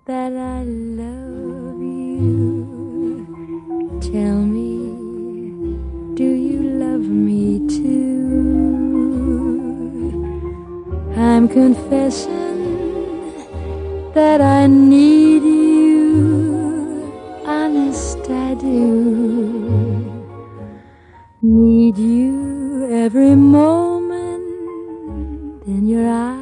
that I love you. Tell me, do you love me too? I'm confessing that I need you, honest I do. Need you every moment in your eyes.